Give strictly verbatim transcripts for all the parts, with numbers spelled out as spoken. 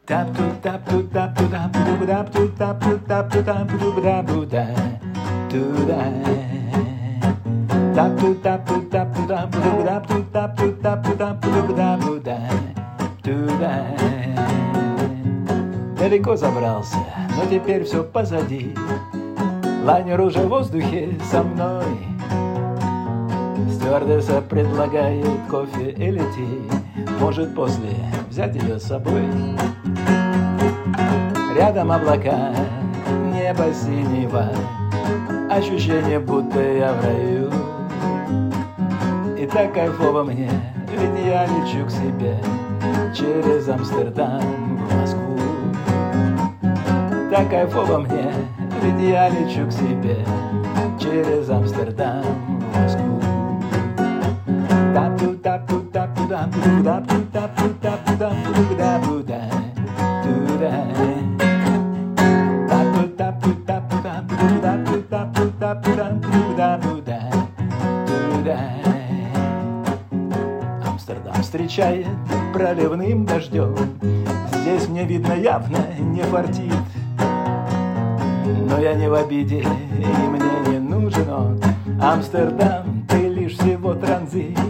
Далеко забрался, но теперь все позади. Лайнер уже в воздухе со мной. Стюардесса предлагает кофе и лети. Может после взять ее с собой. Рядом облака, небо синего. Ощущение, будто я в раю. И так кайфово мне, ведь я лечу к себе через Амстердам в Москву. Так кайфово мне, ведь я лечу к себе через Амстердам в Москву. Амстердам встречает проливным дождем. Здесь мне видно явно не фартит. Но я не в обиде, и мне не нужен он. Амстердам, ты лишь всего транзит.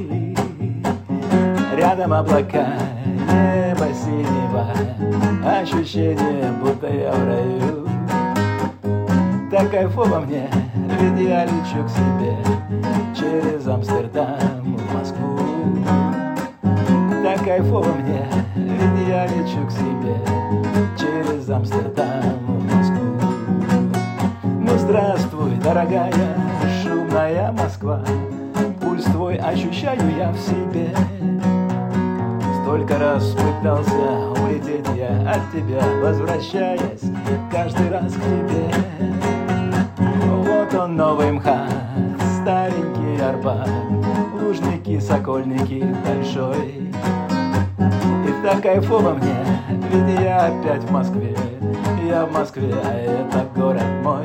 Рядом облака, небо синего. Ощущение, будто я в раю. Так кайфово мне, ведь я лечу к себе через Амстердам в Москву. Так кайфово мне, ведь я лечу к себе через Амстердам в Москву. Ну здравствуй, дорогая, шумная Москва. Пульс твой ощущаю я в себе. Столько раз пытался улететь я от тебя, возвращаясь каждый раз к тебе. Вот он, новый МХАТ, старенький Арбат, Лужники, Сокольники, Большой. И так кайфово мне, ведь я опять в Москве. Я в Москве, а это город мой.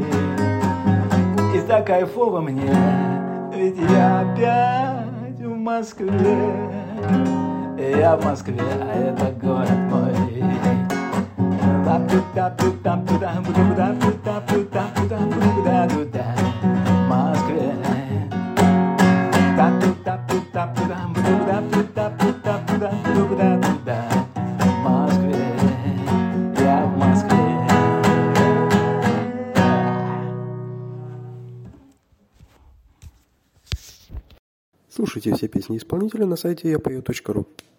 И так кайфово мне, ведь я опять в Москве. Я в Москве, а это город мой. Москве. Москве. Я в Москве. Слушайте все песни исполнителя на сайте я пою точка ру.